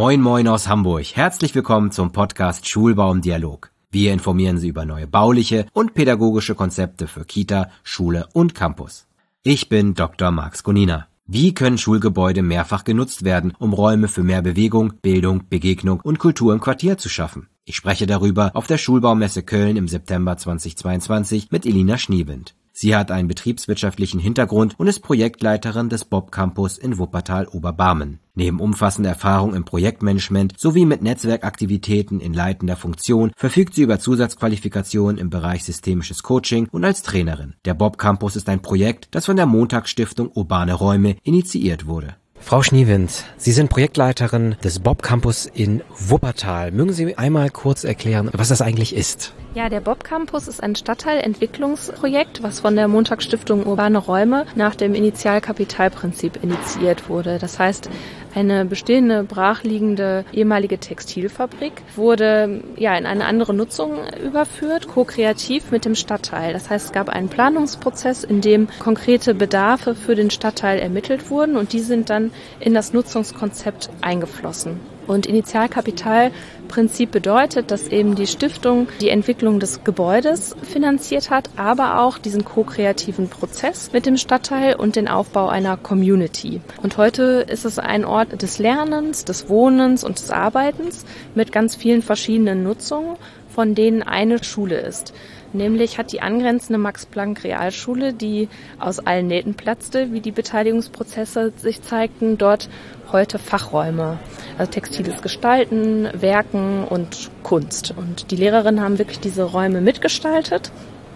Moin Moin aus Hamburg. Herzlich willkommen zum Podcast Schulbaum-Dialog. Wir informieren Sie über neue bauliche und pädagogische Konzepte für Kita, Schule und Campus. Ich bin Dr. Max Gonina. Wie können Schulgebäude mehrfach genutzt werden, um Räume für mehr Bewegung, Bildung, Begegnung und Kultur im Quartier zu schaffen? Ich spreche darüber auf der Schulbaumesse Köln im September 2022 mit Elina Schniewind. Sie hat einen betriebswirtschaftlichen Hintergrund und ist Projektleiterin des Bob Campus in Wuppertal-Oberbarmen. Neben umfassender Erfahrung im Projektmanagement sowie mit Netzwerkaktivitäten in leitender Funktion verfügt sie über Zusatzqualifikationen im Bereich systemisches Coaching und als Trainerin. Der Bob Campus ist ein Projekt, das von der Montagsstiftung Urbane Räume initiiert wurde. Frau Schniewind, Sie sind Projektleiterin des Bob Campus in Wuppertal. Mögen Sie einmal kurz erklären, was das eigentlich ist? Ja, der Bob Campus ist ein Stadtteilentwicklungsprojekt, was von der Montagsstiftung Urbane Räume nach dem Initialkapitalprinzip initiiert wurde. Das heißt, eine bestehende, brachliegende ehemalige Textilfabrik wurde in eine andere Nutzung überführt, ko-kreativ mit dem Stadtteil. Das heißt, es gab einen Planungsprozess, in dem konkrete Bedarfe für den Stadtteil ermittelt wurden und die sind dann in das Nutzungskonzept eingeflossen. Und Initialkapitalprinzip bedeutet, dass eben die Stiftung die Entwicklung des Gebäudes finanziert hat, aber auch diesen ko-kreativen Prozess mit dem Stadtteil und den Aufbau einer Community. Und heute ist es ein Ort des Lernens, des Wohnens und des Arbeitens mit ganz vielen verschiedenen Nutzungen, von denen eine Schule ist. Nämlich hat die angrenzende Max-Planck-Realschule, die aus allen Nähten platzte, wie die Beteiligungsprozesse sich zeigten, dort heute Fachräume, also textiles Gestalten, Werken und Kunst. Und die Lehrerinnen haben wirklich diese Räume mitgestaltet.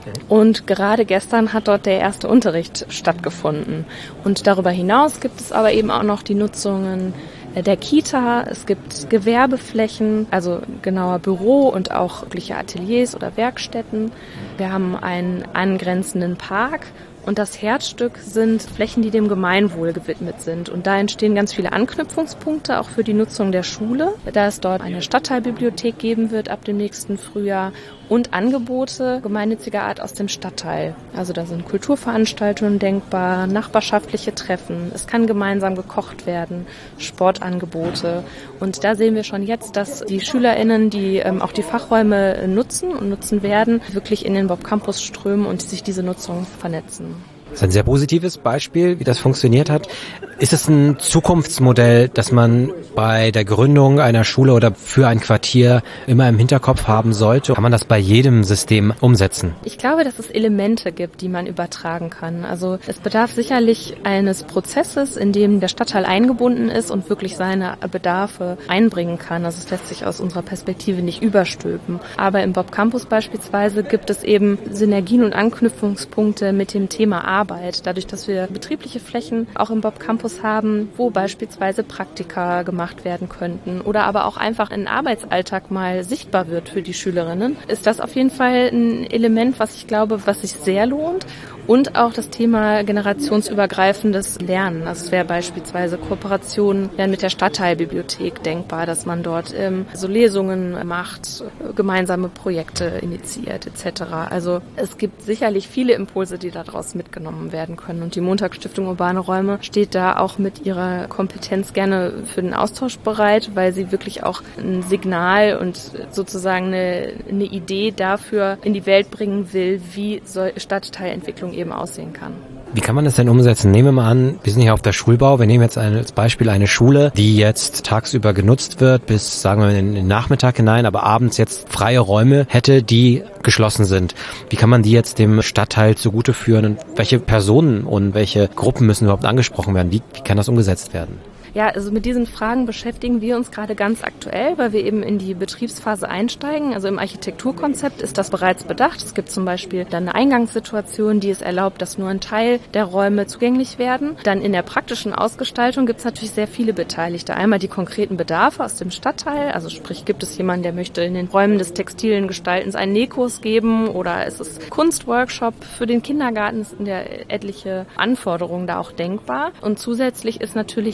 Und gerade gestern hat dort der erste Unterricht stattgefunden. Und darüber hinaus gibt es aber eben auch noch die Nutzungen der Kita, es gibt Gewerbeflächen, also genauer Büro und auch wirkliche Ateliers oder Werkstätten. Wir haben einen angrenzenden Park. Und das Herzstück sind Flächen, die dem Gemeinwohl gewidmet sind. Und da entstehen ganz viele Anknüpfungspunkte auch für die Nutzung der Schule, da es dort eine Stadtteilbibliothek geben wird ab dem nächsten Frühjahr und Angebote gemeinnütziger Art aus dem Stadtteil. Also da sind Kulturveranstaltungen denkbar, nachbarschaftliche Treffen, es kann gemeinsam gekocht werden, Sportangebote. Und da sehen wir schon jetzt, dass die SchülerInnen, die auch die Fachräume nutzen und nutzen werden, wirklich in den Bob Campus strömen und sich diese Nutzung vernetzen. Das ist ein sehr positives Beispiel, wie das funktioniert hat. Ist es ein Zukunftsmodell, das man bei der Gründung einer Schule oder für ein Quartier immer im Hinterkopf haben sollte? Kann man das bei jedem System umsetzen? Ich glaube, dass es Elemente gibt, die man übertragen kann. Also es bedarf sicherlich eines Prozesses, in dem der Stadtteil eingebunden ist und wirklich seine Bedarfe einbringen kann. Also es lässt sich aus unserer Perspektive nicht überstülpen. Aber im Bob Campus beispielsweise gibt es eben Synergien und Anknüpfungspunkte mit dem Thema Arbeit. Dadurch, dass wir betriebliche Flächen auch im Bob Campus haben, wo beispielsweise Praktika gemacht werden könnten oder aber auch einfach ein Arbeitsalltag mal sichtbar wird für die Schülerinnen, ist das auf jeden Fall ein Element, was ich glaube, was sich sehr lohnt. Und auch das Thema generationsübergreifendes Lernen. Also es wäre beispielsweise Kooperationen mit der Stadtteilbibliothek denkbar, dass man dort so Lesungen macht, gemeinsame Projekte initiiert etc. Also es gibt sicherlich viele Impulse, die daraus mitgenommen werden können. Und die Montagsstiftung Urbane Räume steht da auch mit ihrer Kompetenz gerne für den Austausch bereit, weil sie wirklich auch ein Signal und sozusagen eine Idee dafür in die Welt bringen will, wie Stadtteilentwicklung eben aussehen kann. Wie kann man das denn umsetzen? Nehmen wir mal an, wir sind hier auf der Schulbau, wir nehmen jetzt als Beispiel eine Schule, die jetzt tagsüber genutzt wird, bis, sagen wir, in den Nachmittag hinein, aber abends jetzt freie Räume hätte, die geschlossen sind. Wie kann man die jetzt dem Stadtteil zugute führen und welche Personen und welche Gruppen müssen überhaupt angesprochen werden? Wie kann das umgesetzt werden? Ja, also mit diesen Fragen beschäftigen wir uns gerade ganz aktuell, weil wir eben in die Betriebsphase einsteigen. Also im Architekturkonzept ist das bereits bedacht. Es gibt zum Beispiel dann eine Eingangssituation, die es erlaubt, dass nur ein Teil der Räume zugänglich werden. Dann in der praktischen Ausgestaltung gibt es natürlich sehr viele Beteiligte. Einmal die konkreten Bedarfe aus dem Stadtteil, also sprich, gibt es jemanden, der möchte in den Räumen des textilen Gestaltens einen Nähkurs geben oder ist es Kunstworkshop für den Kindergarten, sind ja etliche Anforderungen da auch denkbar. Und zusätzlich ist natürlich das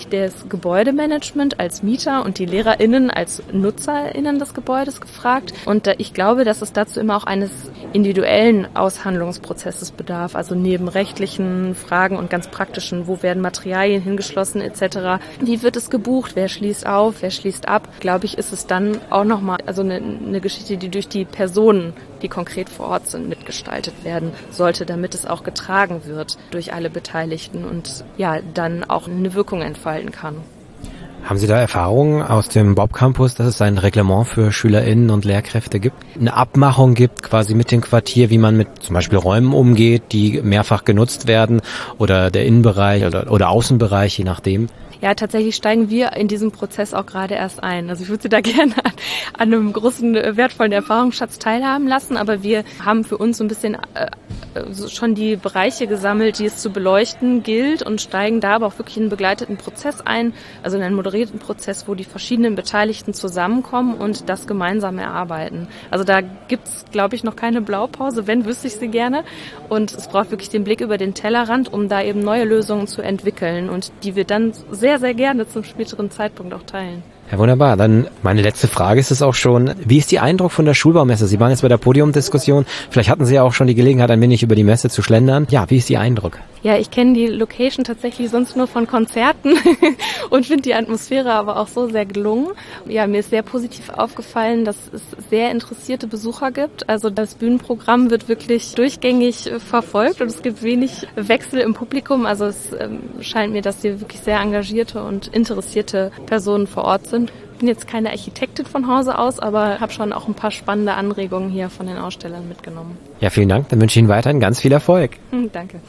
Gebäudemanagement als Mieter und die LehrerInnen als NutzerInnen des Gebäudes gefragt. Und ich glaube, dass es dazu immer auch eines individuellen Aushandlungsprozesses bedarf, also neben rechtlichen Fragen und ganz praktischen, wo werden Materialien hingeschlossen etc. Wie wird es gebucht? Wer schließt auf? Wer schließt ab? Glaube ich, ist es dann auch nochmal eine Geschichte, die durch die Personen, die konkret vor Ort sind, mitgestaltet werden sollte, damit es auch getragen wird durch alle Beteiligten und ja, dann auch eine Wirkung entfalten kann. Haben Sie da Erfahrungen aus dem Bob-Campus, dass es ein Reglement für SchülerInnen und Lehrkräfte gibt? Eine Abmachung gibt quasi mit dem Quartier, wie man mit zum Beispiel Räumen umgeht, die mehrfach genutzt werden oder der Innenbereich oder Außenbereich, je nachdem? Ja, tatsächlich steigen wir in diesem Prozess auch gerade erst ein. Also ich würde Sie da gerne an einem großen, wertvollen Erfahrungsschatz teilhaben lassen, aber wir haben für uns so ein bisschen schon die Bereiche gesammelt, die es zu beleuchten gilt und steigen da aber auch wirklich in einen begleiteten Prozess ein, also in einen moderierten Prozess, wo die verschiedenen Beteiligten zusammenkommen und das gemeinsam erarbeiten. Also da gibt's, glaube ich, noch keine Blaupause, wenn, wüsste ich sie gerne. Und es braucht wirklich den Blick über den Tellerrand, um da eben neue Lösungen zu entwickeln und die wir dann sehr, sehr gerne zum späteren Zeitpunkt auch teilen. Ja, wunderbar. Dann meine letzte Frage ist es auch schon. Wie ist Ihr Eindruck von der Schulbaumesse? Sie waren jetzt bei der Podiumdiskussion. Vielleicht hatten Sie ja auch schon die Gelegenheit, ein wenig über die Messe zu schlendern. Ja, wie ist Ihr Eindruck? Ja, ich kenne die Location tatsächlich sonst nur von Konzerten und finde die Atmosphäre aber auch so sehr gelungen. Ja, mir ist sehr positiv aufgefallen, dass es sehr interessierte Besucher gibt. Also das Bühnenprogramm wird wirklich durchgängig verfolgt und es gibt wenig Wechsel im Publikum. Also es scheint mir, dass hier wirklich sehr engagierte und interessierte Personen vor Ort sind. Ich bin jetzt keine Architektin von Hause aus, aber habe schon auch ein paar spannende Anregungen hier von den Ausstellern mitgenommen. Ja, vielen Dank. Dann wünsche ich Ihnen weiterhin ganz viel Erfolg. Danke.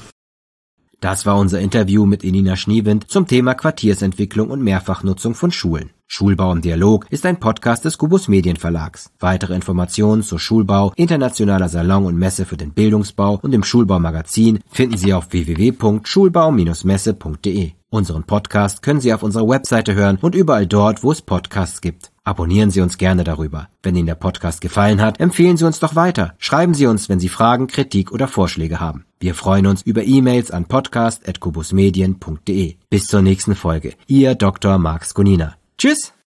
Das war unser Interview mit Elina Schniewind zum Thema Quartiersentwicklung und Mehrfachnutzung von Schulen. Schulbau im Dialog ist ein Podcast des Kubus Medienverlags. Weitere Informationen zur Schulbau, internationaler Salon und Messe für den Bildungsbau und dem Schulbaumagazin finden Sie auf www.schulbau-messe.de. Unseren Podcast können Sie auf unserer Webseite hören und überall dort, wo es Podcasts gibt. Abonnieren Sie uns gerne darüber. Wenn Ihnen der Podcast gefallen hat, empfehlen Sie uns doch weiter. Schreiben Sie uns, wenn Sie Fragen, Kritik oder Vorschläge haben. Wir freuen uns über E-Mails an podcast@kubusmedien.de. Bis zur nächsten Folge. Ihr Dr. Marx Gonina. Tschüss!